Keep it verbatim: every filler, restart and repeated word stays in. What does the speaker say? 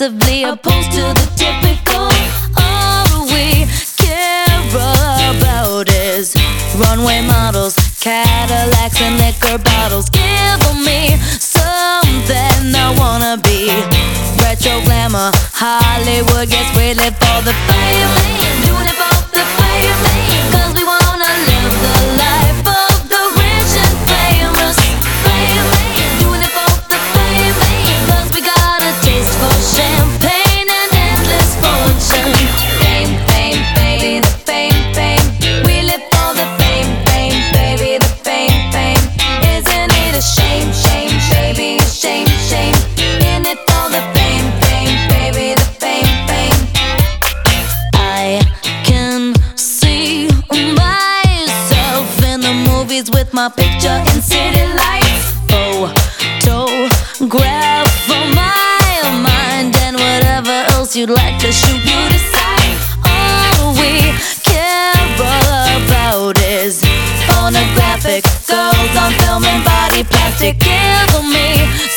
aggressively opposed to the typical. All we care about is runway models, Cadillacs and liquor bottles. Give me something I wanna be. Retro glamour, Hollywood, yes, we live for the fame. Doing it for the fame, cause we wanna live the life of the rich and famous. Fame, doing it for the fame, cause we got a taste for champagne and endless fortune. Fame, fame, baby, the fame, fame. We live for the fame, fame, baby, the fame, fame. Isn't it a shame, shame, baby, a shame, shame. In it for the fame, fame, baby, the fame, fame. I can see myself in the movies with my picture in city lights. Photograph for my mind and whatever else you'd like to shoot, you decide. All we care about is pornographic girls on film and body plastic. Give me